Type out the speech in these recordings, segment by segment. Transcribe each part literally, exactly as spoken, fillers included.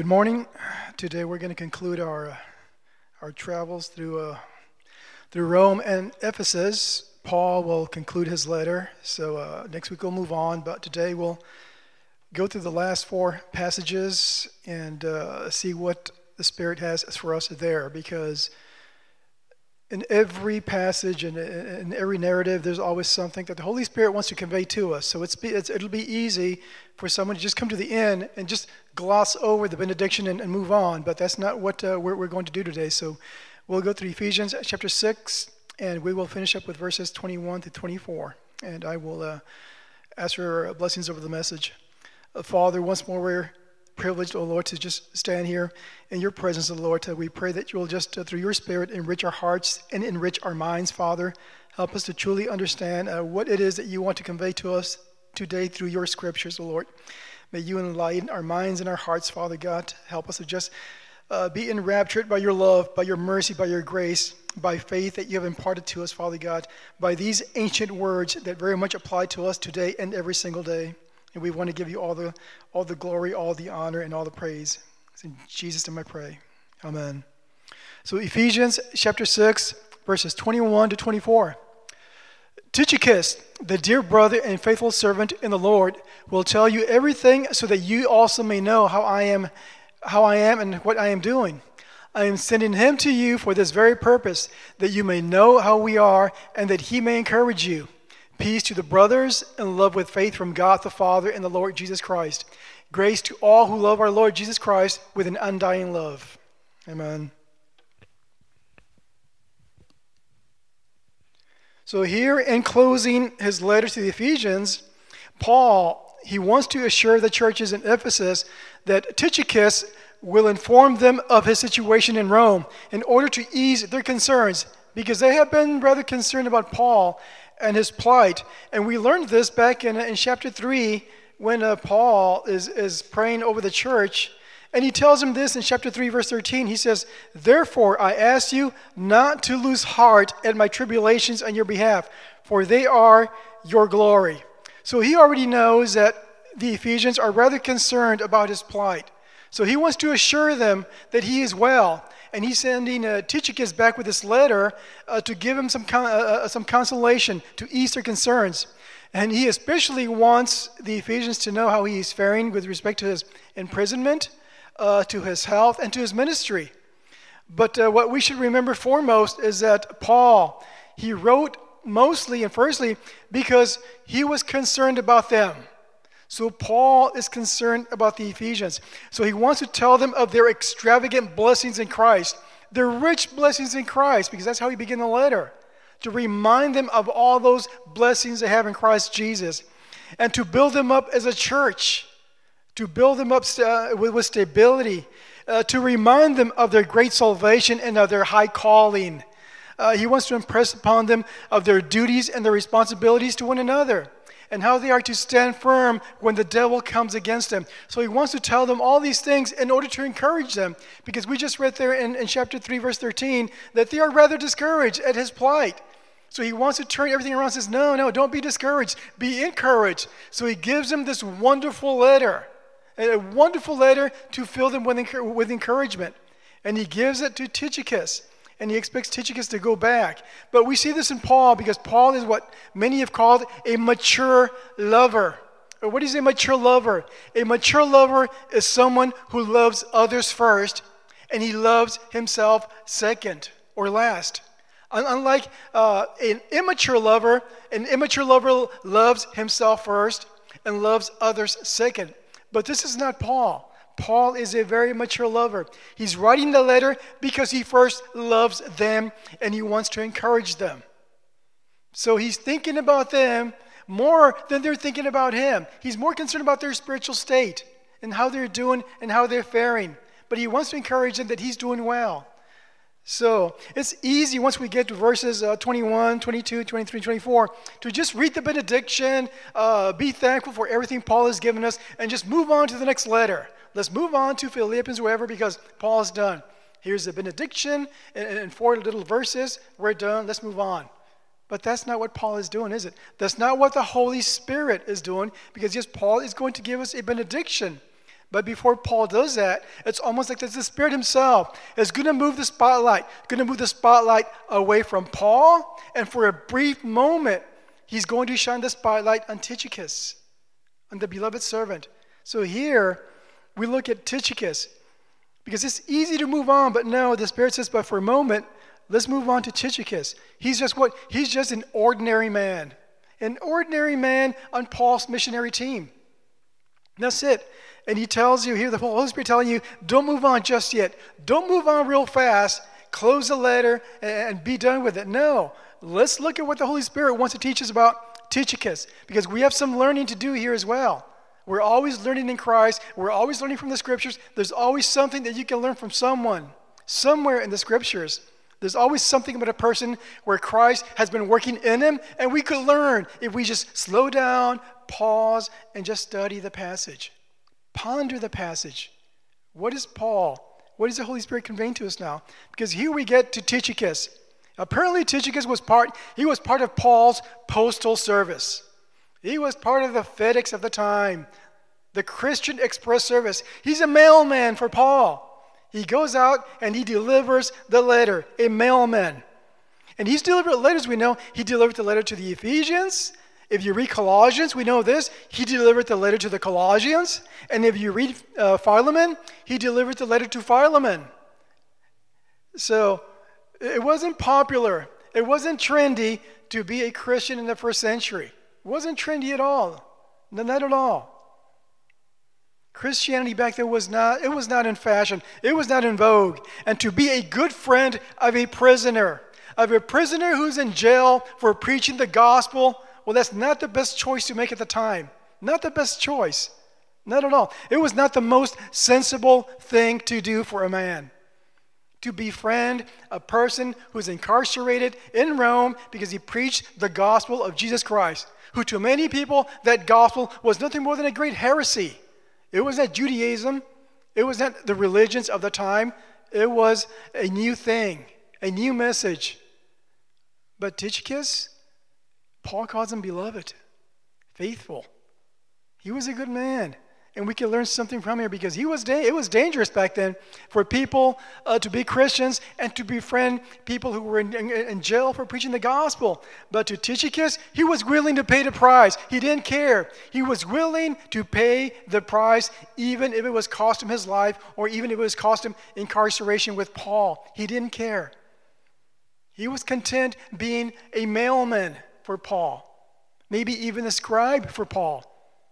Good morning. Today we're going to conclude our uh, our travels through uh, through Rome and Ephesus. Paul will conclude his letter, so uh, next week we'll move on. But today we'll go through the last four passages and uh, see what the Spirit has for us there. Because in every passage and in every narrative, there's always something that the Holy Spirit wants to convey to us. So it's, it's it'll be easy for someone to just come to the end and just gloss over the benediction and, and move on. But that's not what uh, we're, we're going to do today. So we'll go through Ephesians chapter six, and we will finish up with verses twenty-one to twenty-four. And I will uh, ask for blessings over the message. Uh, Father, once more we're privileged, oh Lord, to just stand here in your presence, oh Lord. Uh, we pray that you will just, uh, through your Spirit, enrich our hearts and enrich our minds, Father. Help us to truly understand uh, what it is that you want to convey to us today through your scriptures, oh Lord. May you enlighten our minds and our hearts, Father God. Help us to just uh, be enraptured by your love, by your mercy, by your grace, by faith that you have imparted to us, Father God, by these ancient words that very much apply to us today and every single day. And we want to give you all the all the glory, all the honor, and all the praise. It's in Jesus' name I pray. Amen. So Ephesians chapter six, verses twenty-one to twenty-four. Tychicus, the dear brother and faithful servant in the Lord, will tell you everything so that you also may know how I am, how I am and what I am doing. I am sending him to you for this very purpose, that you may know how we are and that he may encourage you. Peace to the brothers and love with faith from God the Father and the Lord Jesus Christ. Grace to all who love our Lord Jesus Christ with an undying love. Amen. So here in closing his letter to the Ephesians, Paul, he wants to assure the churches in Ephesus that Tychicus will inform them of his situation in Rome in order to ease their concerns, because they have been rather concerned about Paul and his plight. And we learned this back in, in chapter three when uh, Paul is, is praying over the church. And he tells them this in chapter three, verse thirteen. He says, "Therefore I ask you not to lose heart at my tribulations on your behalf, for they are your glory." So he already knows that the Ephesians are rather concerned about his plight. So he wants to assure them that he is well. And he's sending uh, Tychicus back with this letter uh, to give him some con- uh, some consolation, to ease their concerns. And he especially wants the Ephesians to know how he is faring with respect to his imprisonment, uh, to his health, and to his ministry. But uh, what we should remember foremost is that Paul, he wrote mostly and firstly because he was concerned about them. So Paul is concerned about the Ephesians. So he wants to tell them of their extravagant blessings in Christ, their rich blessings in Christ, because that's how he began the letter, to remind them of all those blessings they have in Christ Jesus, and to build them up as a church, to build them up uh, with, with stability, uh, to remind them of their great salvation and of their high calling. Uh, he wants to impress upon them of their duties and their responsibilities to one another, and how they are to stand firm when the devil comes against them. So he wants to tell them all these things in order to encourage them, because we just read there in, in chapter three, verse thirteen, that they are rather discouraged at his plight. So he wants to turn everything around and says, no, no, don't be discouraged. Be encouraged. So he gives them this wonderful letter, a wonderful letter to fill them with, with encouragement. And he gives it to Tychicus. And he expects Tychicus to go back. But we see this in Paul, because Paul is what many have called a mature lover. Or what is a mature lover? A mature lover is someone who loves others first, and he loves himself second or last. Unlike uh, an immature lover, an immature lover loves himself first and loves others second. But this is not Paul. Paul is a very mature lover. He's writing the letter because he first loves them and he wants to encourage them. So he's thinking about them more than they're thinking about him. He's more concerned about their spiritual state and how they're doing and how they're faring. But he wants to encourage them that he's doing well. So it's easy once we get to verses uh, twenty-one, twenty-two, twenty-three, twenty-four to just read the benediction, uh, be thankful for everything Paul has given us, and just move on to the next letter. Let's move on to Philippians, wherever, because Paul is done. Here's the benediction and, and four little verses. We're done. Let's move on. But that's not what Paul is doing, is it? That's not what the Holy Spirit is doing, because yes, Paul is going to give us a benediction. But before Paul does that, it's almost like the Spirit himself is going to move the spotlight, going to move the spotlight away from Paul, and for a brief moment, he's going to shine the spotlight on Tychicus, on the beloved servant. So here, we look at Tychicus, because it's easy to move on, but no, the Spirit says, but for a moment, let's move on to Tychicus. He's just what? He's just an ordinary man. An ordinary man on Paul's missionary team. That's it. And he tells you here, the Holy Spirit telling you, don't move on just yet. Don't move on real fast. Close the letter and be done with it. No. Let's look at what the Holy Spirit wants to teach us about Tychicus, because we have some learning to do here as well. We're always learning in Christ. We're always learning from the Scriptures. There's always something that you can learn from someone, somewhere in the Scriptures. There's always something about a person where Christ has been working in him, and we could learn if we just slow down, pause, and just study the passage. Ponder the passage. What is Paul? What is the Holy Spirit conveying to us now? Because here we get to Tychicus. Apparently Tychicus was part, he was part of Paul's postal service. He was part of the FedEx of the time, the Christian Express service. He's a mailman for Paul. He goes out and he delivers the letter, a mailman. And he's delivered letters, we know. He delivered the letter to the Ephesians. If you read Colossians, we know this. He delivered the letter to the Colossians. And if you read uh, Philemon, he delivered the letter to Philemon. So it wasn't popular. It wasn't trendy to be a Christian in the first century. It wasn't trendy at all. No, not at all. Christianity back then was not, it was not in fashion. It was not in vogue. And to be a good friend of a prisoner, of a prisoner who's in jail for preaching the gospel, well, that's not the best choice to make at the time. Not the best choice. Not at all. It was not the most sensible thing to do for a man. To befriend a person who's incarcerated in Rome because he preached the gospel of Jesus Christ, who to many people, that gospel was nothing more than a great heresy. It was not Judaism. It was not the religions of the time. It was a new thing, a new message. But Tychicus, Paul calls him beloved, faithful. He was a good man. And we can learn something from here because he was da- it was dangerous back then for people uh, to be Christians and to befriend people who were in, in, in jail for preaching the gospel. But to Tychicus, he was willing to pay the price. He didn't care. He was willing to pay the price even if it was cost him his life or even if it was cost him incarceration with Paul. He didn't care. He was content being a mailman for Paul, maybe even a scribe for Paul.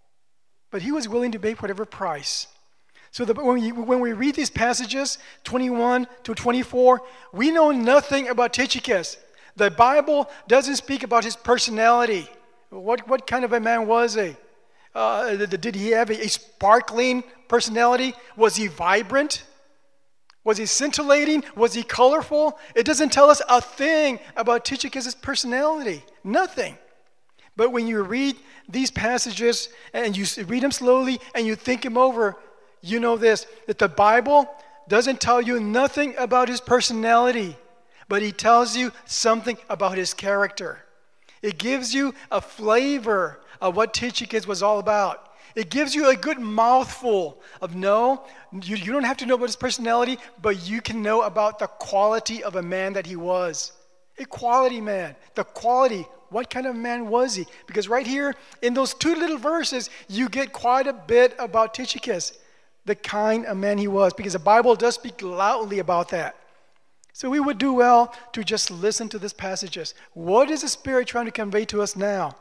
But he was willing to pay whatever price. So that when, we, when we read these passages, twenty-one to twenty-four, we know nothing about Tychicus. The Bible doesn't speak about his personality. What, what kind of a man was he? Uh, did he have a, a sparkling personality? Was he vibrant? Was he scintillating? Was he colorful? It doesn't tell us a thing about Tychicus' personality. Nothing. But when you read these passages and you read them slowly and you think them over, you know this, that the Bible doesn't tell you nothing about his personality, but he tells you something about his character. It gives you a flavor of what Tychicus was all about. It gives you a good mouthful of no, you, you don't have to know about his personality, but you can know about the quality of a man that he was. A quality man, the quality. What kind of man was he? Because right here in those two little verses, you get quite a bit about Tychicus, the kind of man he was, because the Bible does speak loudly about that. So we would do well to just listen to these passages. What is the Spirit trying to convey to us now?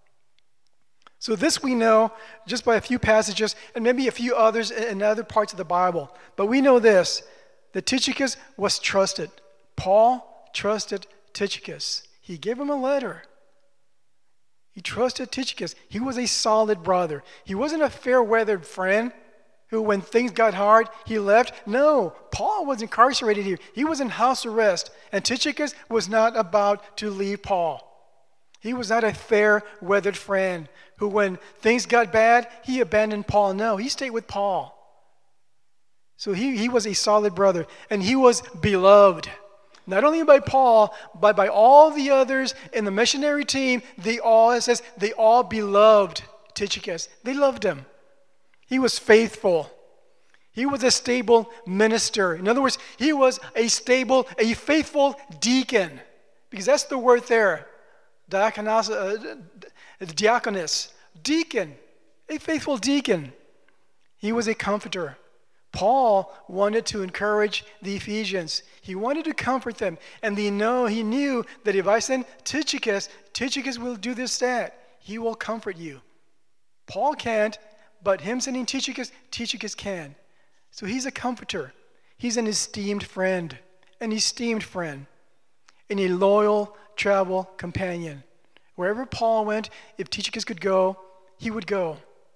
So this we know just by a few passages and maybe a few others in other parts of the Bible. But we know this, that Tychicus was trusted. Paul trusted Tychicus. He gave him a letter. He trusted Tychicus. He was a solid brother. He wasn't a fair-weathered friend who, when things got hard, he left. No, Paul was incarcerated here. He was in house arrest, and Tychicus was not about to leave Paul. He was not a fair-weathered friend who, when things got bad, he abandoned Paul. No, he stayed with Paul. So he, he was a solid brother, and he was beloved. Not only by Paul, but by all the others in the missionary team. They all, it says, they all beloved Tychicus. They loved him. He was faithful. He was a stable minister. In other words, he was a stable, a faithful deacon. Because that's the word there. Diakonos, uh, diakonus. Deacon. A faithful deacon. He was a comforter. Paul wanted to encourage the Ephesians. He wanted to comfort them. And they know, he knew that if I send Tychicus, Tychicus will do this, that. He will comfort you. Paul can't, but him sending Tychicus, Tychicus can. So he's a comforter. He's an esteemed friend. An esteemed friend. And a loyal travel companion. Wherever Paul went, if Tychicus could go, he would go.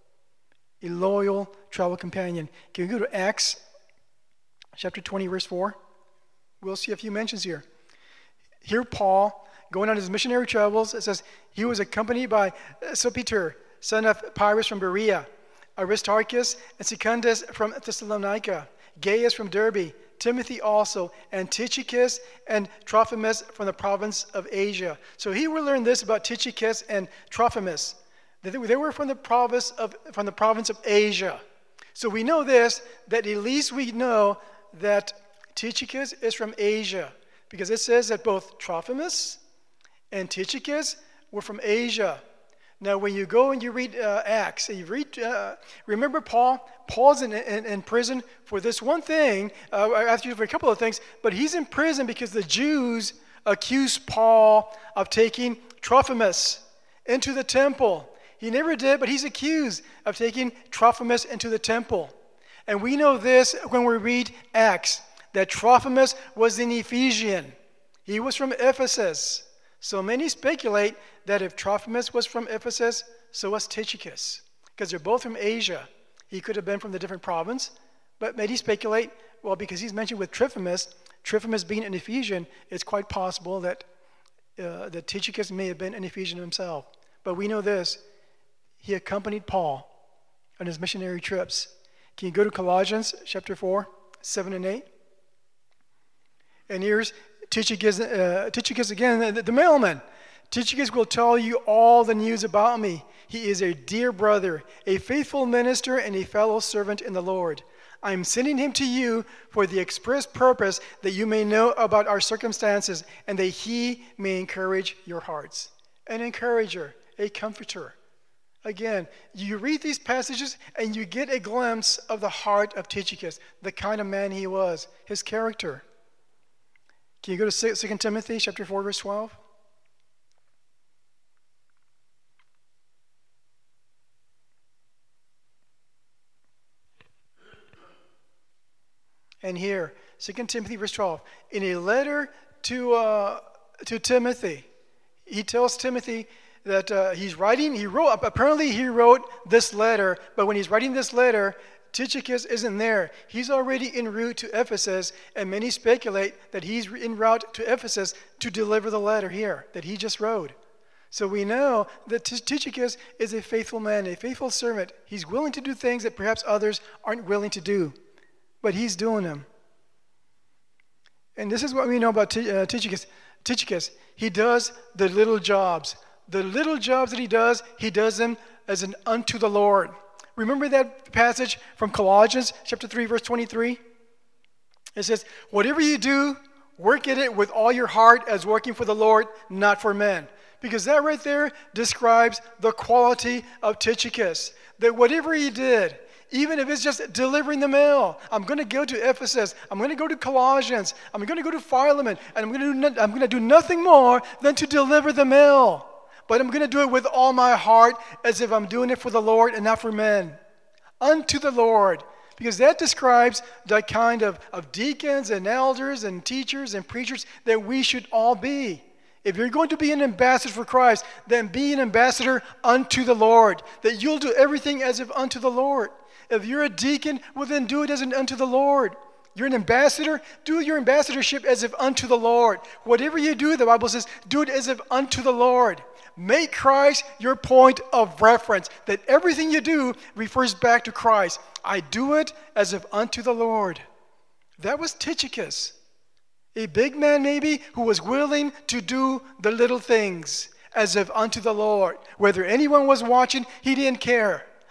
A loyal travel companion. Can we go to Acts chapter twenty, verse four? We'll see a few mentions here. Here Paul, going on his missionary travels, it says, he was accompanied by Sopater, son of Pyrrhus from Berea, Aristarchus and Secundus from Thessalonica, Gaius from Derbe, Timothy also, and Tychicus and Trophimus from the province of Asia. So here we learn this about Tychicus and Trophimus. They were from the province of from the province of Asia. So we know this, that at least we know that Tychicus is from Asia, because it says that both Trophimus and Tychicus were from Asia. Now, when you go and you read uh, Acts, and you read, uh, remember Paul? Paul's in, in, in prison for this one thing, uh, actually for a couple of things, but he's in prison because the Jews accused Paul of taking Trophimus into the temple. He never did, but he's accused of taking Trophimus into the temple. And we know this when we read Acts, that Trophimus was an Ephesian. He was from Ephesus. So many speculate that if Trophimus was from Ephesus, so was Tychicus, because they're both from Asia. He could have been from the different province, but many speculate, well, because he's mentioned with Trophimus, Trophimus being an Ephesian, it's quite possible that, uh, that Tychicus may have been an Ephesian himself. But we know this. He accompanied Paul on his missionary trips. Can you go to Colossians chapter four, seven and eight? And here's Tychicus, uh, Tychicus again, the, the mailman. Tychicus will tell you all the news about me. He is a dear brother, a faithful minister, and a fellow servant in the Lord. I am sending him to you for the express purpose that you may know about our circumstances and that he may encourage your hearts. An encourager, a comforter. Again, you read these passages and you get a glimpse of the heart of Tychicus, the kind of man he was, his character. Can you go to Second Timothy chapter four, verse twelve? And here, Second Timothy verse twelve, in a letter to uh, to Timothy, he tells Timothy that uh, he's writing, he wrote, apparently he wrote this letter, but when he's writing this letter, Tychicus isn't there. He's already en route to Ephesus, and many speculate that he's en route to Ephesus to deliver the letter here that he just wrote. So we know that Tychicus is a faithful man, a faithful servant. He's willing to do things that perhaps others aren't willing to do, but he's doing them. And this is what we know about Tychicus. Tychicus, he does the little jobs. The little jobs that he does, he does them as an unto the Lord. Remember that passage from Colossians chapter three, verse twenty-three? It says, whatever you do, work at it with all your heart as working for the Lord, not for men. Because that right there describes the quality of Tychicus. That whatever he did, even if it's just delivering the mail, I'm going to go to Ephesus, I'm going to go to Colossians, I'm going to go to Philemon, and I'm going to do no, I'm going to do nothing more than to deliver the mail. But I'm going to do it with all my heart as if I'm doing it for the Lord and not for men. Unto the Lord. Because that describes the kind of, of deacons and elders and teachers and preachers that we should all be. If you're going to be an ambassador for Christ, then be an ambassador unto the Lord. That you'll do everything as if unto the Lord. If you're a deacon, well then do it as an unto the Lord. You're an ambassador, do your ambassadorship as if unto the Lord. Whatever you do, the Bible says, do it as if unto the Lord. Make Christ your point of reference, that everything you do refers back to Christ. I do it as if unto the Lord. That was Tychicus, a big man maybe who was willing to do the little things as if unto the Lord. Whether anyone was watching, he didn't care.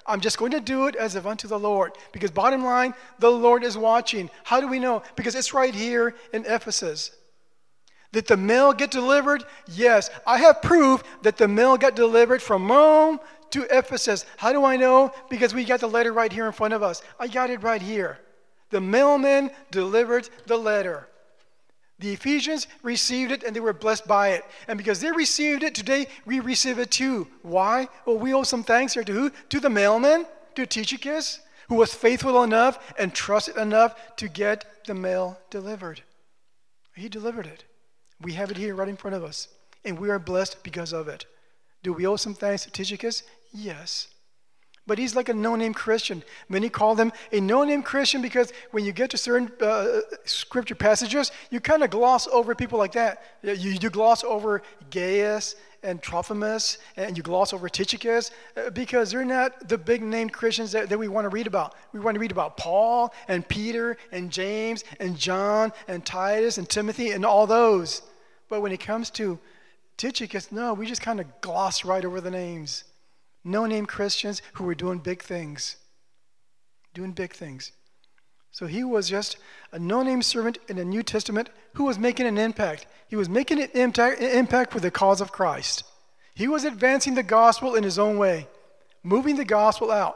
I'm just going to do it as if unto the Lord. Because bottom line, the Lord is watching. How do we know? Because it's right here in Ephesus. Did the mail get delivered? Yes. I have proof that the mail got delivered from Rome to Ephesus. How do I know? Because we got the letter right here in front of us. I got it right here. The mailman delivered the letter. The Ephesians received it and they were blessed by it. And because they received it, today we receive it too. Why? Well, we owe some thanks here to who? To the mailman, to Tychicus, who was faithful enough and trusted enough to get the mail delivered. He delivered it. We have it here right in front of us. And we are blessed because of it. Do we owe some thanks to Tychicus? Yes. But he's like a no-name Christian. Many call him a no-name Christian because when you get to certain uh, scripture passages, you kind of gloss over people like that. You, you gloss over Gaius and Trophimus, and you gloss over Tychicus uh, because they're not the big-name Christians that, that we want to read about. We want to read about Paul and Peter and James and John and Titus and Timothy and all those. But when it comes to Tychicus, no, we just kind of gloss right over the names. No-name Christians who were doing big things. Doing big things. So he was just a no-name servant in the New Testament who was making an impact. He was making an impact, an impact for the cause of Christ. He was advancing the gospel in his own way, moving the gospel out.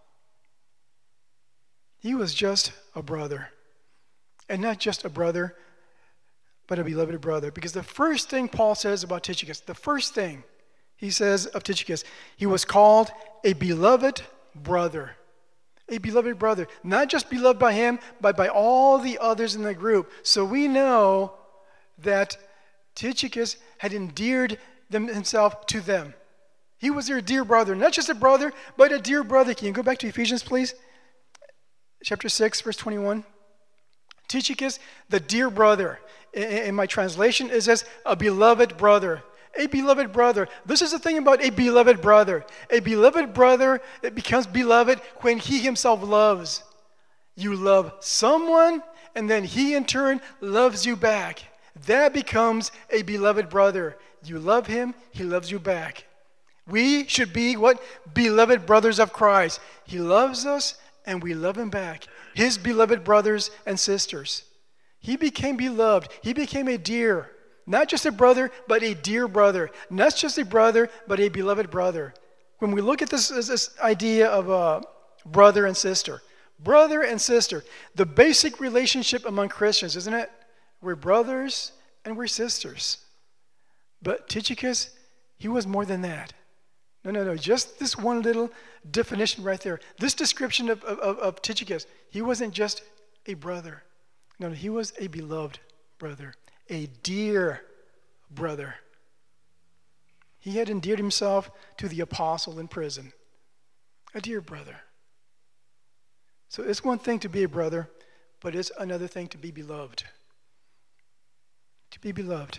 He was just a brother. And not just a brother, but a beloved brother. Because the first thing Paul says about Tychicus, the first thing he says of Tychicus, he was called a beloved brother. A beloved brother. Not just beloved by him, but by all the others in the group. So we know that Tychicus had endeared them, himself to them. He was their dear brother. Not just a brother, but a dear brother. Can you go back to Ephesians, please? Chapter six, verse twenty-one. Tychicus, the dear brother. In, in my translation, it says a beloved brother. A beloved brother. This is the thing about a beloved brother. A beloved brother, it becomes beloved when he himself loves. You love someone, and then he in turn loves you back. That becomes a beloved brother. You love him, he loves you back. We should be what? Beloved brothers of Christ. He loves us, and we love him back. His beloved brothers and sisters. He became beloved. He became a dear. Not just a brother, but a dear brother. Not just a brother, but a beloved brother. When we look at this, this idea of a brother and sister, brother and sister, the basic relationship among Christians, isn't it? We're brothers and we're sisters. But Tychicus, he was more than that. No, no, no, just this one little definition right there. This description of, of, of Tychicus, he wasn't just a brother. No, no, he was a beloved brother. A dear brother. He had endeared himself to the apostle in prison. A dear brother. So it's one thing to be a brother, but it's another thing to be beloved. To be beloved.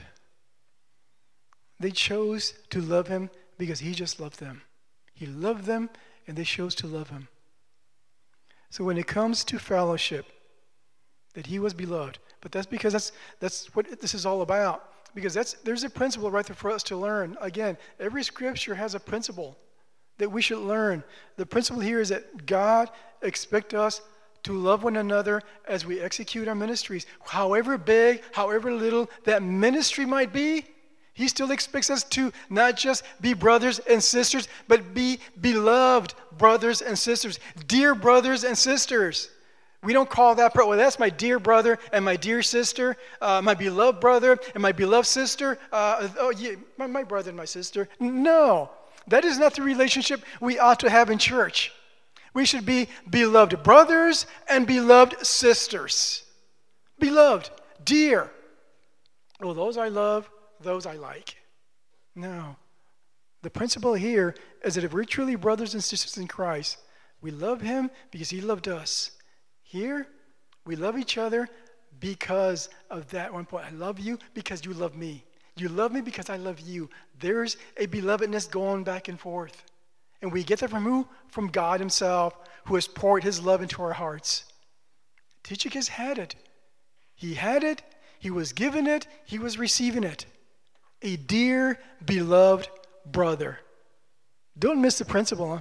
They chose to love him because he just loved them. He loved them and they chose to love him. So when it comes to fellowship, that he was beloved. But that's because that's that's what this is all about. Because that's there's a principle right there for us to learn. Again, every scripture has a principle that we should learn. The principle here is that God expects us to love one another as we execute our ministries. However big, however little that ministry might be, he still expects us to not just be brothers and sisters, but be beloved brothers and sisters, dear brothers and sisters. We don't call that, well, that's my dear brother and my dear sister, uh, my beloved brother and my beloved sister. Uh, oh, yeah, my, my brother and my sister. No, that is not the relationship we ought to have in church. We should be beloved brothers and beloved sisters. Beloved, dear. Oh, those I love, those I like. No. The principle here is that if we're truly brothers and sisters in Christ, we love him because he loved us. Here, we love each other because of that one point. I love you because you love me. You love me because I love you. There's a belovedness going back and forth. And we get that from who? From God himself, who has poured his love into our hearts. Tychicus had it. He had it. He was given it. He was receiving it. A dear, beloved brother. Don't miss the principle, huh?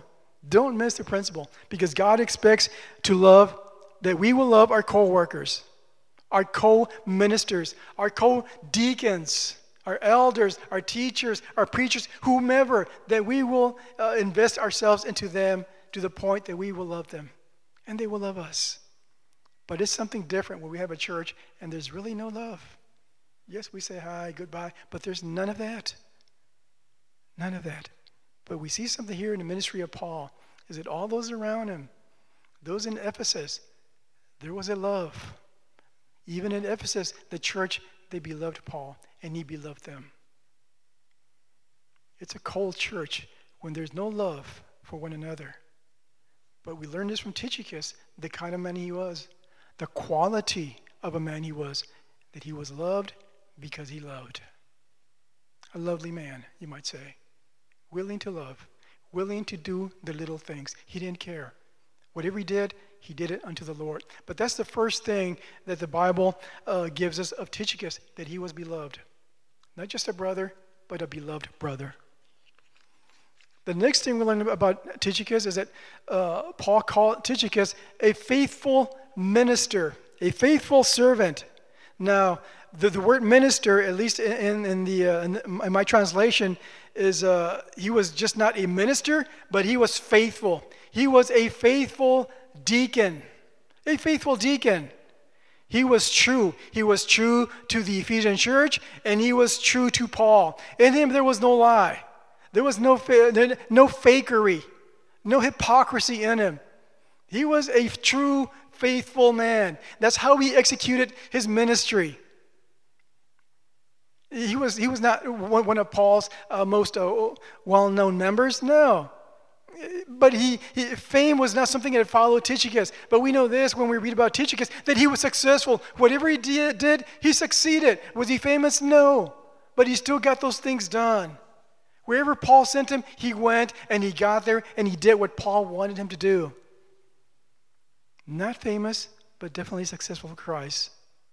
Don't miss the principle, because God expects to love, that we will love our co-workers, our co-ministers, our co-deacons, our elders, our teachers, our preachers, whomever, that we will uh, invest ourselves into them to the point that we will love them and they will love us. But it's something different when we have a church and there's really no love. Yes, we say hi, goodbye, but there's none of that. None of that. But we see something here in the ministry of Paul, is that all those around him, those in Ephesus, there was a love. Even in Ephesus, the church, they beloved Paul, and he beloved them. It's a cold church when there's no love for one another. But we learned this from Tychicus, the kind of man he was, the quality of a man he was, that he was loved because he loved. A lovely man, you might say. Willing to love, willing to do the little things. He didn't care. Whatever he did, he did it unto the Lord. But that's the first thing that the Bible uh, gives us of Tychicus, that he was beloved. Not just a brother, but a beloved brother. The next thing we learn about Tychicus is that uh, Paul called Tychicus a faithful minister, a faithful servant. Now, the, the word minister, at least in, in, the, uh, in, in my translation, is uh, he was just not a minister, but he was faithful. He was a faithful deacon. A faithful deacon. He was true. He was true to the Ephesian church, and he was true to Paul. In him there was no lie. There was no, no fakery, no hypocrisy in him. He was a true, faithful man. That's how he executed his ministry. He was, he was not one of Paul's uh, most uh, well-known members, no. But he, he, fame was not something that had followed Tychicus. But we know this when we read about Tychicus, that he was successful. Whatever he did, did, he succeeded. Was he famous? No. But he still got those things done. Wherever Paul sent him, he went and he got there and he did what Paul wanted him to do. Not famous, but definitely successful for Christ.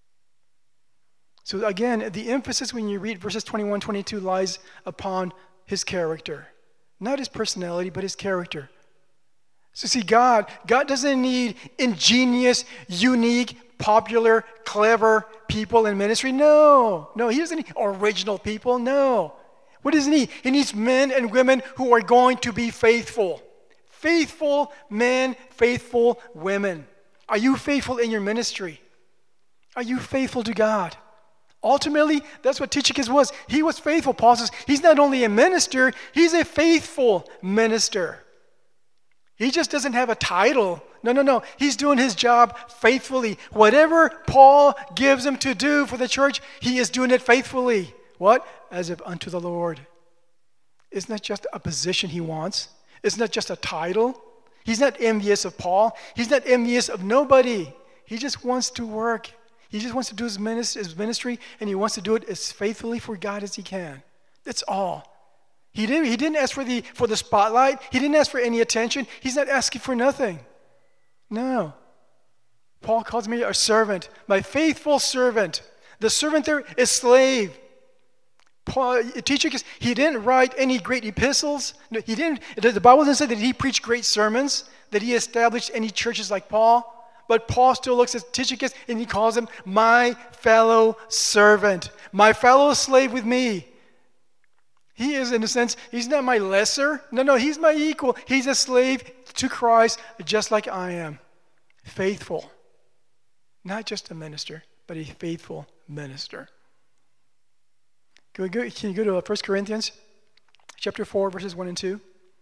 So again, the emphasis when you read verses twenty-one, twenty-two lies upon his character. Not his personality, but his character. So see, God, God doesn't need ingenious, unique, popular, clever people in ministry. No, no, he doesn't need original people. No. What does he need? He needs men and women who are going to be faithful. Faithful men, faithful women. Are you faithful in your ministry? Are you faithful to God? Ultimately, that's what Tychicus was. He was faithful. Paul says he's not only a minister, he's a faithful minister. He just doesn't have a title. No, no, no. He's doing his job faithfully. Whatever Paul gives him to do for the church, he is doing it faithfully. What? As if unto the Lord. It's not just a position he wants. It's not just a title. He's not envious of Paul. He's not envious of nobody. He just wants to work. He just wants to do his ministry, and he wants to do it as faithfully for God as he can. That's all. He didn't, he didn't ask for the, for the spotlight. He didn't ask for any attention. He's not asking for nothing. No. Paul calls me a servant, my faithful servant. The servant there is slave. Paul, Tychicus, he didn't write any great epistles. No, he didn't. The Bible doesn't say that he preached great sermons, that he established any churches like Paul. But Paul still looks at Tychicus and he calls him my fellow servant, my fellow slave with me. He is, in a sense, he's not my lesser. No, no, he's my equal. He's a slave to Christ just like I am. Faithful. Not just a minister, but a faithful minister. Can, we go, can you go to First Corinthians chapter four, verses one and two?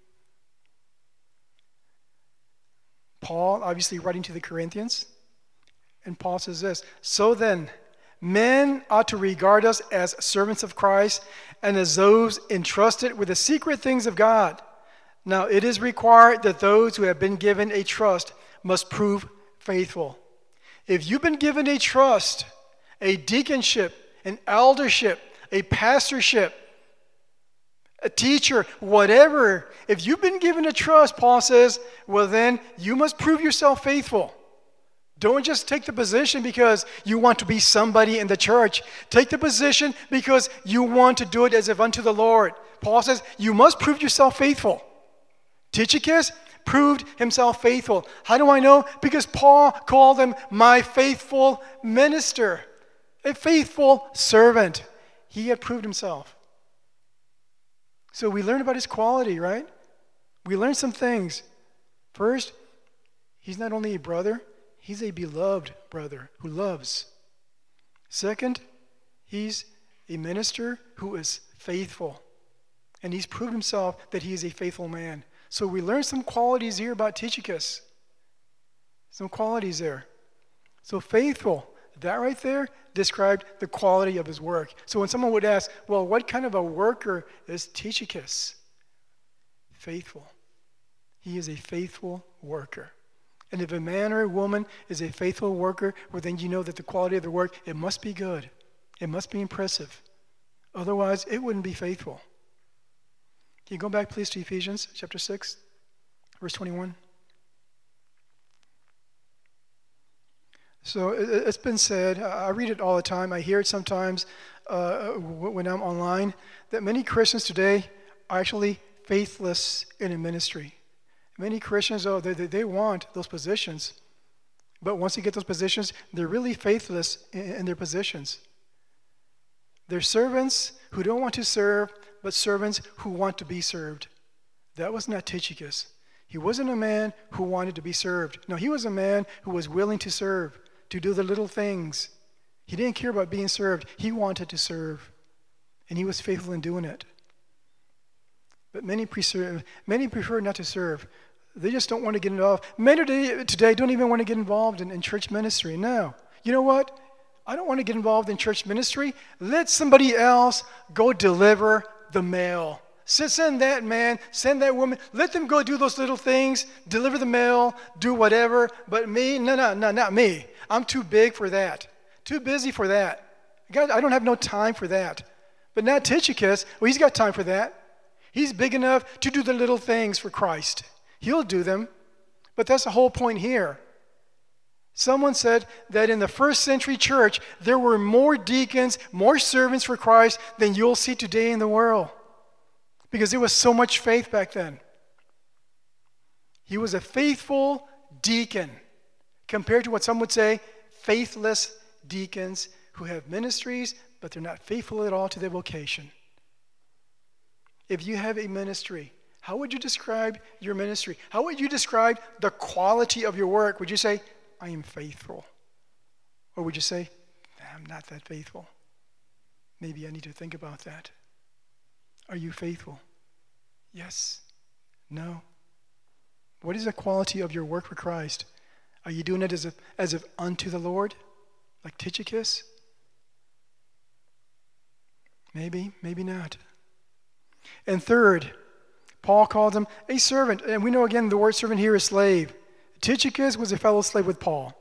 Paul, obviously writing to the Corinthians, and Paul says this, so then, men ought to regard us as servants of Christ and as those entrusted with the secret things of God. Now, it is required that those who have been given a trust must prove faithful. If you've been given a trust, a deaconship, an eldership, a pastorship, a teacher, whatever, if you've been given a trust, Paul says, well then, you must prove yourself faithful. Don't just take the position because you want to be somebody in the church. Take the position because you want to do it as if unto the Lord. Paul says, you must prove yourself faithful. Tychicus, proved himself faithful. How do I know? Because Paul called him my faithful minister, a faithful servant. He had proved himself. So we learn about his quality, right? We learn some things. First, he's not only a brother, he's a beloved brother who loves. Second, he's a minister who is faithful. And he's proved himself that he is a faithful man. So we learn some qualities here about Tychicus. Some qualities there. So faithful, that right there described the quality of his work. So when someone would ask, well, what kind of a worker is Tychicus? Faithful. He is a faithful worker. And if a man or a woman is a faithful worker, well, then you know that the quality of the work, it must be good. It must be impressive. Otherwise, it wouldn't be faithful. Can you go back, please, to Ephesians chapter six, verse twenty-one? So it's been said, I read it all the time, I hear it sometimes uh, when I'm online, that many Christians today are actually faithless in a ministry. Many Christians, oh, they, they want those positions, but once you get those positions, they're really faithless in, in their positions. They're servants who don't want to serve, but servants who want to be served. That was not Tychicus. He wasn't a man who wanted to be served. No, he was a man who was willing to serve, to do the little things. He didn't care about being served. He wanted to serve, and he was faithful in doing it. But many prefer, many prefer not to serve. They just don't want to get involved. Many today don't even want to get involved in, in church ministry. No. You know what? I don't want to get involved in church ministry. Let somebody else go deliver the mail. Send that man, send that woman. Let them go do those little things, deliver the mail, do whatever. But me, no, no, no, not me. I'm too big for that. Too busy for that. God, I don't have no time for that. But not Tychicus. Well, he's got time for that. He's big enough to do the little things for Christ. He'll do them. But that's the whole point here. Someone said that in the first century church, there were more deacons, more servants for Christ than you'll see today in the world. Because there was so much faith back then. He was a faithful deacon compared to what some would say, faithless deacons who have ministries, but they're not faithful at all to their vocation. If you have a ministry, how would you describe your ministry? How would you describe the quality of your work? Would you say, I am faithful? Or would you say, I'm not that faithful? Maybe I need to think about that. Are you faithful? Yes. No. What is the quality of your work for Christ? Are you doing it as if, as if unto the Lord, like Tychicus? Maybe, maybe not. And third, Paul called him a servant. And we know again the word servant here is slave. Tychicus was a fellow slave with Paul.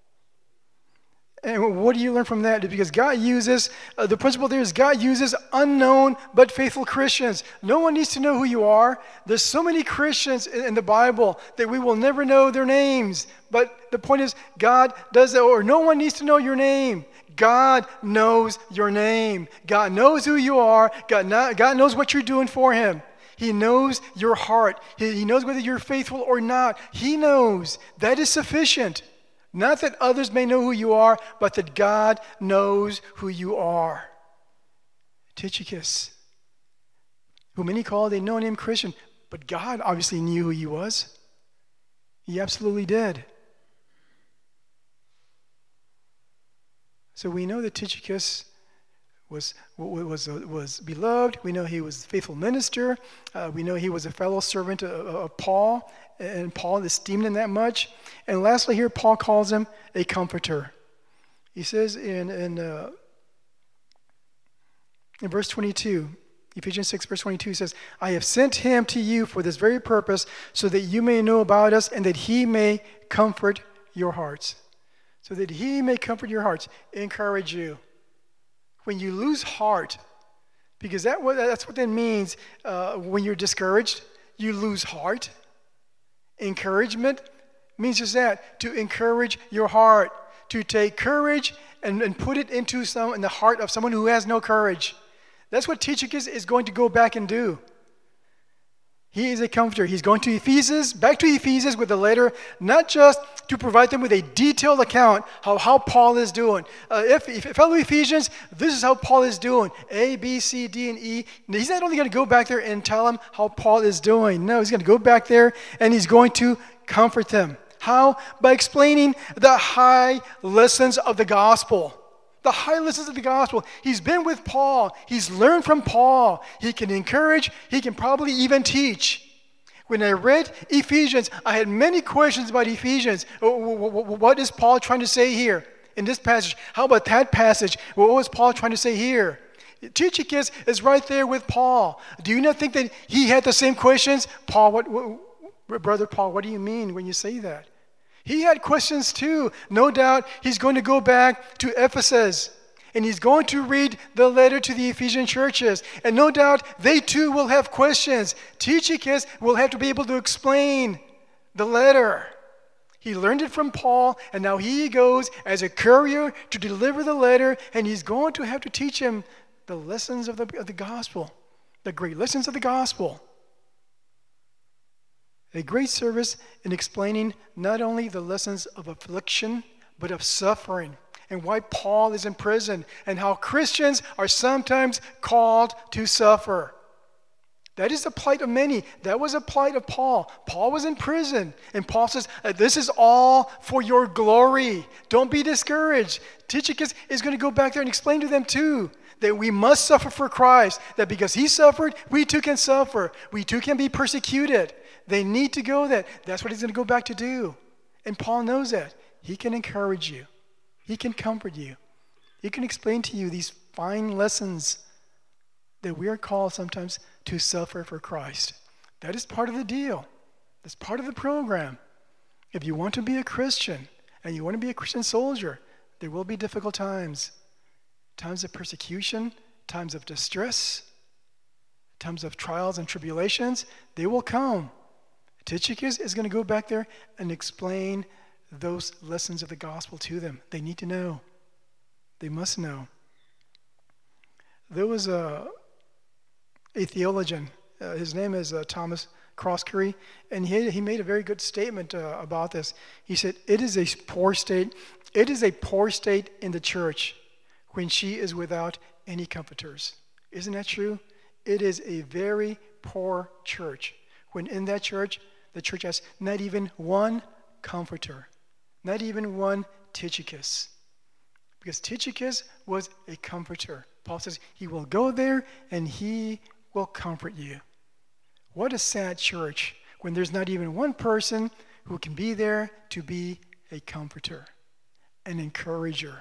And what do you learn from that? Because God uses, uh, the principle there is God uses unknown but faithful Christians. No one needs to know who you are. There's so many Christians in, in the Bible that we will never know their names. But the point is, God does that, or no one needs to know your name. God knows your name. God knows who you are. God, not, God knows what you're doing for him. He knows your heart. He, he knows whether you're faithful or not. He knows. That is sufficient. Not that others may know who you are, but that God knows who you are. Tychicus, who many called a no-name Christian, but God obviously knew who he was. He absolutely did. So we know that Tychicus was was was beloved. We know he was a faithful minister. Uh, we know he was a fellow servant of, of Paul, and Paul esteemed him that much. And lastly, here Paul calls him a comforter. He says in in uh, in verse twenty-two, Ephesians six, verse twenty-two, he says, "I have sent him to you for this very purpose, so that you may know about us, and that he may comfort your hearts." So that he may comfort your hearts, encourage you. When you lose heart, because that that's what that means uh, when you're discouraged, you lose heart. Encouragement means just that, to encourage your heart, to take courage and, and put it into some in the heart of someone who has no courage. That's what Tychicus is going to go back and do. He is a comforter. He's going to Ephesians, back to Ephesians with a letter, not just to provide them with a detailed account of how Paul is doing. Uh, if, if fellow Ephesians, this is how Paul is doing. A, B, C, D, and E. He's not only going to go back there and tell them how Paul is doing. No, he's going to go back there and he's going to comfort them. How? By explaining the high lessons of the gospel. The high lessons of the gospel. He's been with Paul. He's learned from Paul. He can encourage. He can probably even teach. When I read Ephesians, I had many questions about Ephesians. What is Paul trying to say here in this passage? How about that passage? What was Paul trying to say here? Tychicus is right there with Paul. Do you not think that he had the same questions? Paul, what, what, Brother Paul, what do you mean when you say that? He had questions too. No doubt he's going to go back to Ephesus and he's going to read the letter to the Ephesian churches. And no doubt they too will have questions. Tychicus will have to be able to explain the letter. He learned it from Paul and now he goes as a courier to deliver the letter and he's going to have to teach him the lessons of the, of the gospel, the great lessons of the gospel. A great service in explaining not only the lessons of affliction, but of suffering, and why Paul is in prison, and how Christians are sometimes called to suffer. That is the plight of many. That was a plight of Paul. Paul was in prison, and Paul says, this is all for your glory. Don't be discouraged. Tychicus is going to go back there and explain to them too, that we must suffer for Christ, that because he suffered, we too can suffer. We too can be persecuted. They need to go there. That's what he's going to go back to do. And Paul knows that. He can encourage you. He can comfort you. He can explain to you these fine lessons that we are called sometimes to suffer for Christ. That is part of the deal. That's part of the program. If you want to be a Christian and you want to be a Christian soldier, there will be difficult times. Times of persecution, times of distress, times of trials and tribulations, they will come. Tychicus is going to go back there and explain those lessons of the gospel to them. They need to know. They must know. There was a, a theologian. Uh, his name is uh, Thomas Croskery, and he, he made a very good statement uh, about this. He said, it is a poor state. It is a poor state in the church when she is without any comforters. Isn't that true? It is a very poor church when in that church, the church has not even one comforter, not even one Tychicus. Because Tychicus was a comforter. Paul says he will go there and he will comfort you. What a sad church when there's not even one person who can be there to be a comforter, an encourager.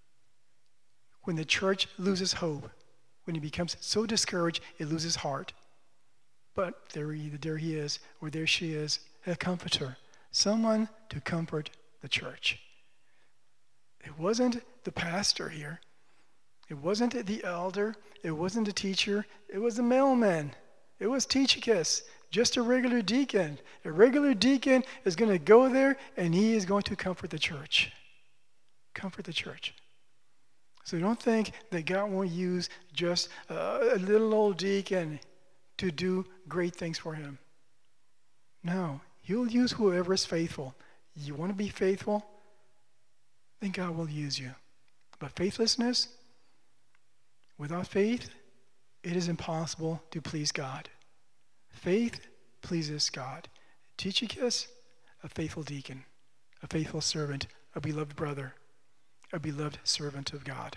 When the church loses hope, when it becomes so discouraged, it loses heart. But there he, there he is, or there she is, a comforter, someone to comfort the church. It wasn't the pastor here. It wasn't the elder. It wasn't the teacher. It was the mailman. It was Tychicus, just a regular deacon. A regular deacon is going to go there, and he is going to comfort the church. Comfort the church. So don't think that God won't use just a, a little old deacon to do great things for him. No, he'll use whoever is faithful. You want to be faithful? Then God will use you. But faithlessness, without faith, it is impossible to please God. Faith pleases God. Tychicus, a faithful deacon, a faithful servant, a beloved brother, a beloved servant of God.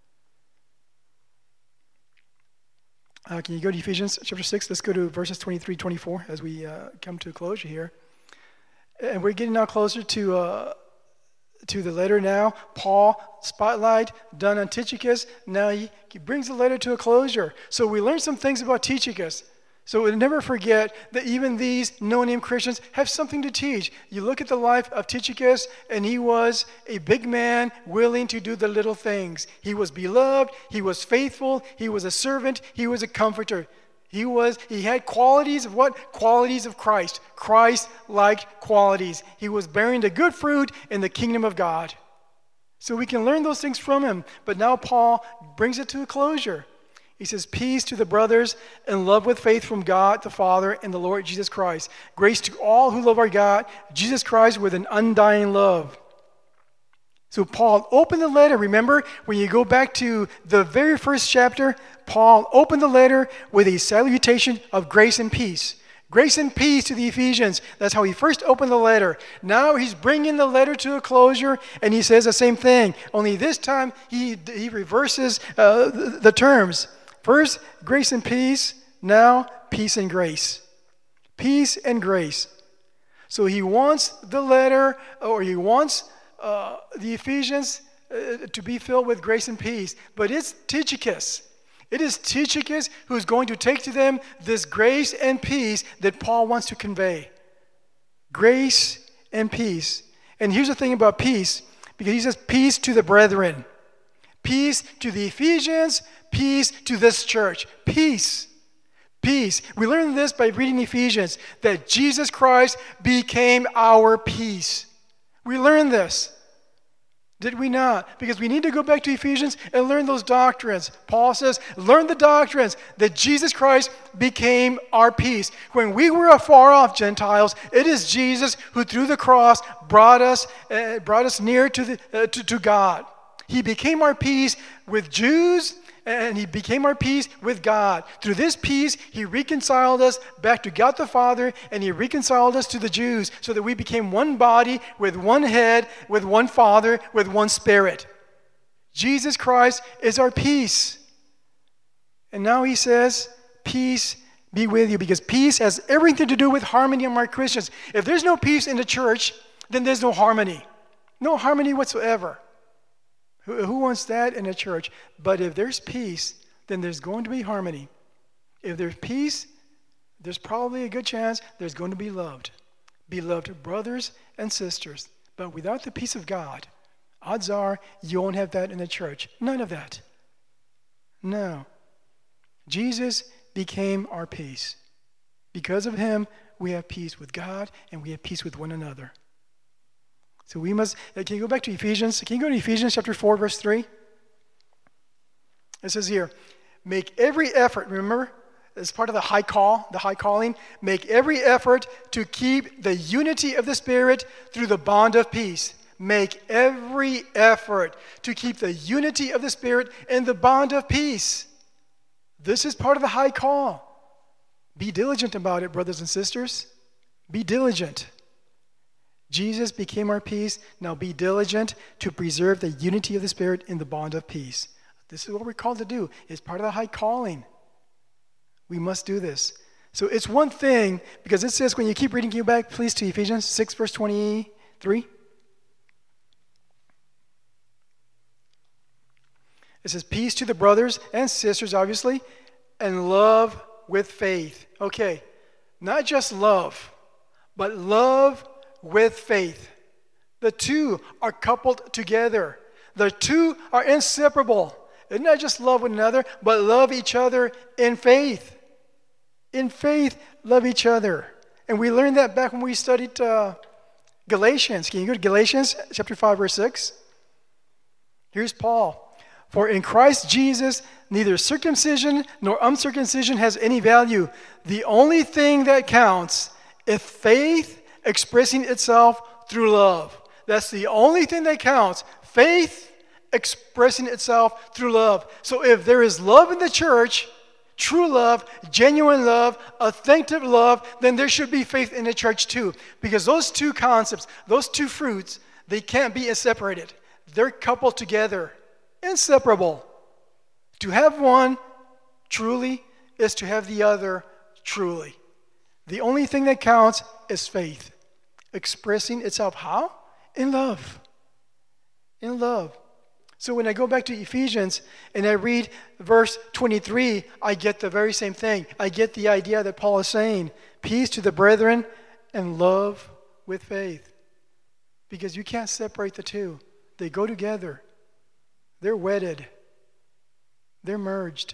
Uh, can you go to Ephesians chapter six? Let's go to verses twenty-three, twenty-four as we uh, come to a closure here. And we're getting now closer to uh, to the letter now. Paul, spotlight, done on Tychicus. Now he, he brings the letter to a closure. So we learned some things about Tychicus. So we'll never forget that even these no-name Christians have something to teach. You look at the life of Tychicus, and he was a big man willing to do the little things. He was beloved, he was faithful, he was a servant, he was a comforter. He was, he had qualities of what? Qualities of Christ. Christ-like qualities. He was bearing the good fruit in the kingdom of God. So we can learn those things from him. But now Paul brings it to a closure. He says, peace to the brothers and love with faith from God the Father and the Lord Jesus Christ. Grace to all who love our God, Jesus Christ, with an undying love. So Paul opened the letter. Remember, when you go back to the very first chapter, Paul opened the letter with a salutation of grace and peace. Grace and peace to the Ephesians. That's how he first opened the letter. Now he's bringing the letter to a closure, and he says the same thing. Only this time he, he reverses uh, the, the terms. First, grace and peace. Now, peace and grace. Peace and grace. So he wants the letter, or he wants uh, the Ephesians uh, to be filled with grace and peace. But it's Tychicus. It is Tychicus who's going to take to them this grace and peace that Paul wants to convey. Grace and peace. And here's the thing about peace, because he says peace to the brethren. Peace to the Ephesians, peace to this church. Peace. Peace. We learn this by reading Ephesians, that Jesus Christ became our peace. We learn this. Did we not? Because we need to go back to Ephesians and learn those doctrines. Paul says, learn the doctrines that Jesus Christ became our peace. When we were afar off Gentiles, it is Jesus who through the cross brought us, uh, brought us near to, the, uh, to, to God. He became our peace with Jews, and he became our peace with God. Through this peace, he reconciled us back to God the Father, and he reconciled us to the Jews so that we became one body with one head, with one Father, with one Spirit. Jesus Christ is our peace. And now he says, peace be with you, because peace has everything to do with harmony among Christians. If there's no peace in the church, then there's no harmony. No harmony whatsoever. Who wants that in a church? But if there's peace, then there's going to be harmony. If there's peace, there's probably a good chance there's going to be loved. Beloved brothers and sisters. But without the peace of God, odds are you won't have that in the church. None of that. No. Jesus became our peace. Because of him, we have peace with God and we have peace with one another. So we must, can you go back to Ephesians? Can you go to Ephesians chapter four, verse three? It says here, make every effort, remember, as part of the high call, the high calling, make every effort to keep the unity of the Spirit through the bond of peace. Make every effort to keep the unity of the Spirit in the bond of peace. This is part of the high call. Be diligent about it, brothers and sisters. Be diligent. Jesus became our peace. Now be diligent to preserve the unity of the Spirit in the bond of peace. This is what we're called to do. It's part of the high calling. We must do this. So it's one thing, because it says, when you keep reading, you back, please, to Ephesians six, verse twenty-three. It says, peace to the brothers and sisters, obviously, and love with faith. Okay, not just love, but love with faith. The two are coupled together. The two are inseparable. And not just love one another, but love each other in faith. In faith, love each other. And we learned that back when we studied uh, Galatians. Can you go to Galatians chapter five, verse six? Here's Paul. For in Christ Jesus, neither circumcision nor uncircumcision has any value. The only thing that counts is faith expressing itself through love. That's the only thing that counts. Faith expressing itself through love. So if there is love in the church, true love, genuine love, authentic love, then there should be faith in the church too. Because those two concepts, those two fruits, they can't be separated. They're coupled together, inseparable. To have one truly is to have the other truly. The only thing that counts is faith, expressing itself how? In love. In love. So when I go back to Ephesians and I read verse twenty-three, I get the very same thing. I get the idea that Paul is saying, peace to the brethren and love with faith. Because you can't separate the two. They go together. They're wedded. They're merged.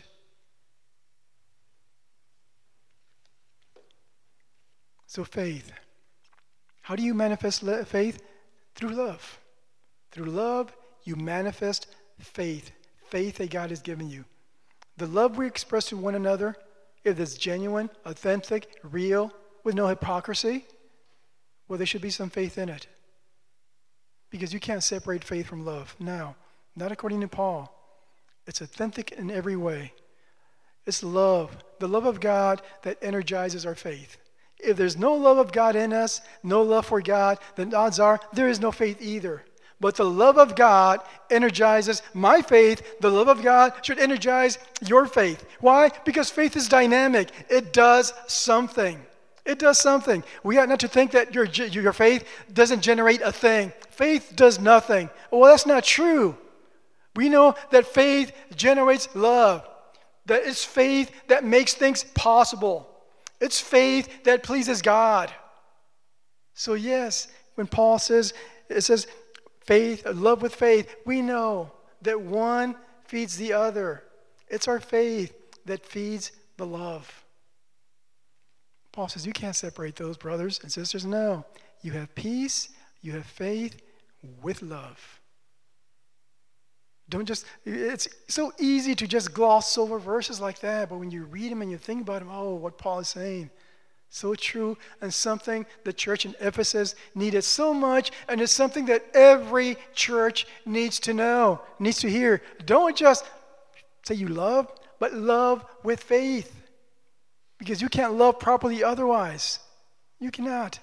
So faith. How do you manifest faith? Through love. Through love, you manifest faith. Faith that God has given you. The love we express to one another, if it's genuine, authentic, real, with no hypocrisy, well, there should be some faith in it. Because you can't separate faith from love. No, not according to Paul. It's authentic in every way. It's love, the love of God that energizes our faith. If there's no love of God in us, no love for God, then odds are there is no faith either. But the love of God energizes my faith. The love of God should energize your faith. Why? Because faith is dynamic. It does something. It does something. We ought not to think that your, your faith doesn't generate a thing. Faith does nothing. Well, that's not true. We know that faith generates love. That it's faith that makes things possible. It's faith that pleases God. So yes, when Paul says, it says faith, love with faith, we know that one feeds the other. It's our faith that feeds the love. Paul says you can't separate those, brothers and sisters. No, you have peace, you have faith with love. Don't just, it's so easy to just gloss over verses like that, but when you read them and you think about them, oh, what Paul is saying, so true, and something the church in Ephesus needed so much, and it's something that every church needs to know, needs to hear. Don't just say you love, but love with faith, because you can't love properly otherwise. You cannot.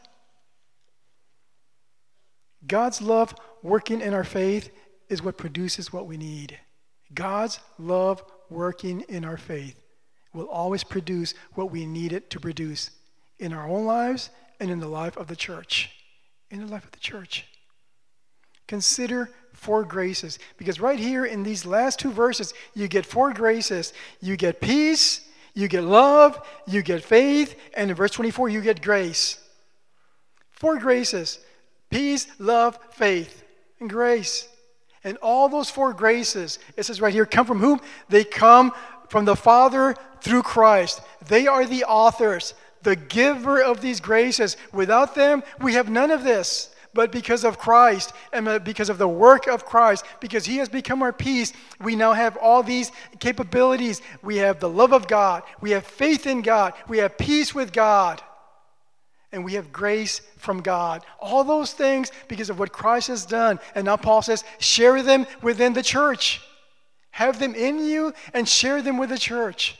God's love working in our faith is what produces what we need. God's love working in our faith will always produce what we need it to produce in our own lives and in the life of the church. In the life of the church. Consider four graces, because right here in these last two verses, you get four graces. You get peace, you get love, you get faith, and in verse twenty-four, you get grace. Four graces. Peace, love, faith, and grace. And all those four graces, it says right here, come from whom? They come from the Father through Christ. They are the authors, the giver of these graces. Without them, we have none of this. But because of Christ and because of the work of Christ, because he has become our peace, we now have all these capabilities. We have the love of God. We have faith in God. We have peace with God. And we have grace from God. All those things because of what Christ has done. And now Paul says, share them within the church. Have them in you and share them with the church.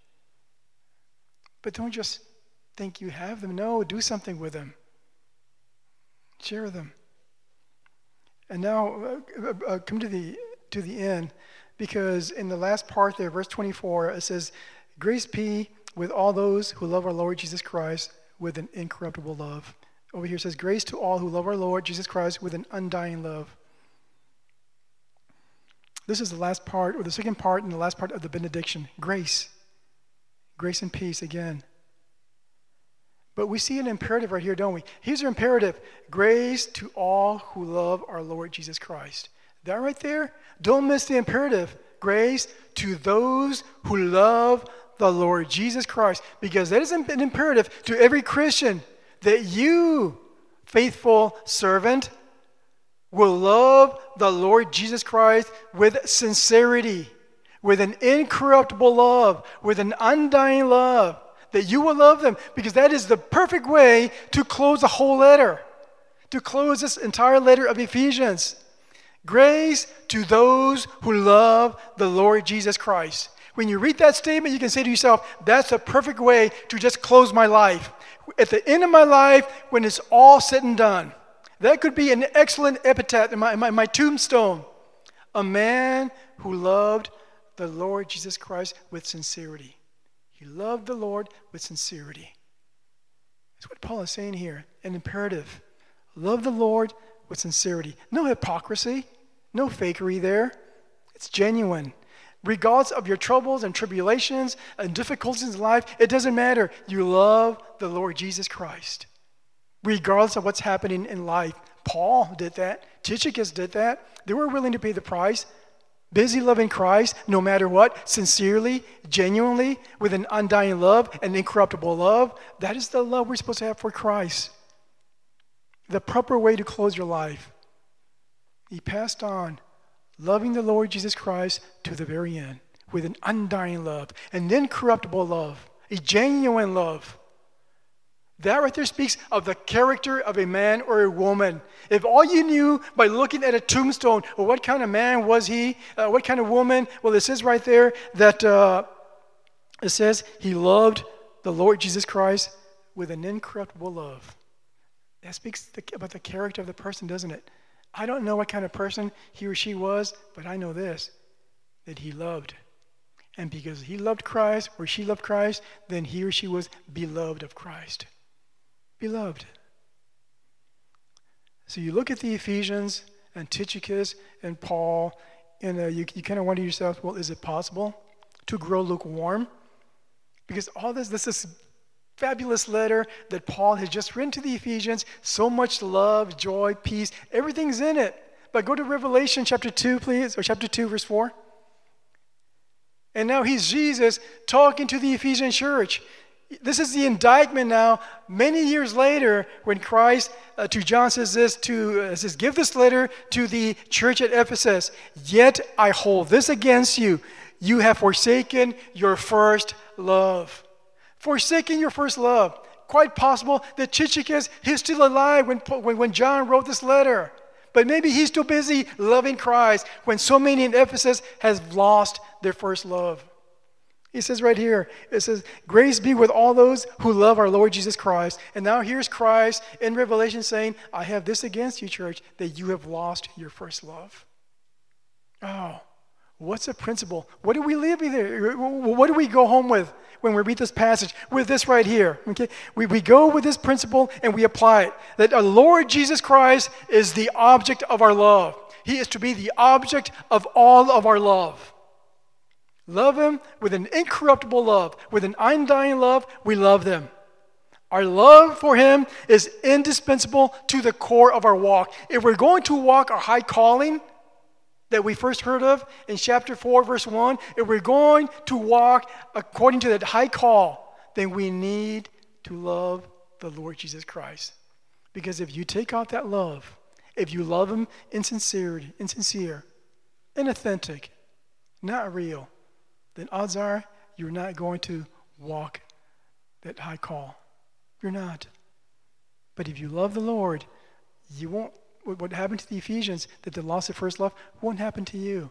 But don't just think you have them. No, do something with them. Share them. And now uh, uh, come to the to the end, because in the last part there, verse twenty-four, it says, grace be with all those who love our Lord Jesus Christ with an incorruptible love. Over here it says, grace to all who love our Lord Jesus Christ with an undying love. This is the last part, or the second part and the last part of the benediction. Grace. Grace and peace again. But we see an imperative right here, don't we? Here's our imperative. Grace to all who love our Lord Jesus Christ. That right there, don't miss the imperative. Grace to those who love the Lord Jesus Christ. Because that is an imperative to every Christian, that you, faithful servant, will love the Lord Jesus Christ with sincerity, with an incorruptible love, with an undying love. That you will love them, because that is the perfect way to close the whole letter, to close this entire letter of Ephesians. Grace to those who love the Lord Jesus Christ. When you read that statement, you can say to yourself, that's the perfect way to just close my life. At the end of my life, when it's all said and done, that could be an excellent epitaph in my, in my, my tombstone. A man who loved the Lord Jesus Christ with sincerity. He loved the Lord with sincerity. That's what Paul is saying here, an imperative. Love the Lord with sincerity. No hypocrisy, no fakery there. It's genuine. Regardless of your troubles and tribulations and difficulties in life, it doesn't matter. You love the Lord Jesus Christ. Regardless of what's happening in life. Paul did that. Tychicus did that. They were willing to pay the price. Busy loving Christ, no matter what, sincerely, genuinely, with an undying love, an incorruptible love. That is the love we're supposed to have for Christ. The proper way to close your life. He passed on, loving the Lord Jesus Christ to the very end, with an undying love, an incorruptible love, a genuine love. That right there speaks of the character of a man or a woman. If all you knew by looking at a tombstone, well, what kind of man was he? Uh, what kind of woman? Well, it says right there that uh, it says he loved the Lord Jesus Christ with an incorruptible love. That speaks the, about the character of the person, doesn't it? I don't know what kind of person he or she was, but I know this, that he loved. And because he loved Christ, or she loved Christ, then he or she was beloved of Christ. Beloved. So you look at the Ephesians and Tychicus and Paul, and uh, you, you kind of wonder to yourself, well, is it possible to grow lukewarm? Because all this, this is fabulous letter that Paul has just written to the Ephesians. So much love, joy, peace, everything's in it. But go to Revelation chapter two, please, or chapter two, verse four. And now he's Jesus talking to the Ephesian church. This is the indictment now, many years later, when Christ uh, to John says this, to uh, says, give this letter to the church at Ephesus. Yet I hold this against you. You have forsaken your first love. Forsaking your first love. Quite possible that Tychicus is still alive when, when, when John wrote this letter. But maybe he's too busy loving Christ when so many in Ephesus has lost their first love. He says right here, it says, grace be with all those who love our Lord Jesus Christ. And now here's Christ in Revelation saying, I have this against you, church, that you have lost your first love. Oh, what's a principle? What do we live with? What do we go home with when we read this passage? With this right here. Okay, we, we go with this principle and we apply it. That our Lord Jesus Christ is the object of our love. He is to be the object of all of our love. Love him with an incorruptible love, with an undying love. We love them. Our love for him is indispensable to the core of our walk. If we're going to walk our high calling that we first heard of in chapter four, verse one, if we're going to walk according to that high call, then we need to love the Lord Jesus Christ. Because if you take out that love, if you love him insincere, insincere, inauthentic, not real, then odds are you're not going to walk that high call. You're not. But if you love the Lord, you won't, what happened to the Ephesians, that they lost their first love, won't happen to you.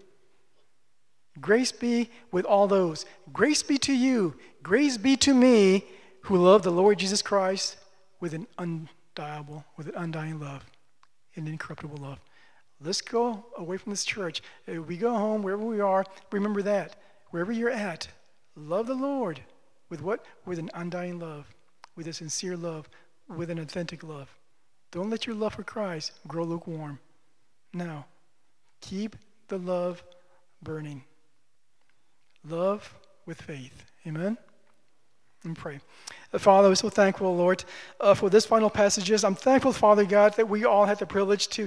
Grace be with all those. Grace be to you. Grace be to me who love the Lord Jesus Christ with an undyable, with an undying love, an incorruptible love. Let's go away from this church. If we go home, wherever we are, remember that. Wherever you're at, love the Lord with what? With an undying love, with a sincere love, with an authentic love. Don't let your love for Christ grow lukewarm. Now, keep the love burning. Love with faith. Amen? And pray. Uh, Father, we're so thankful, Lord, uh, for this final passages. I'm thankful, Father God, that we all had the privilege to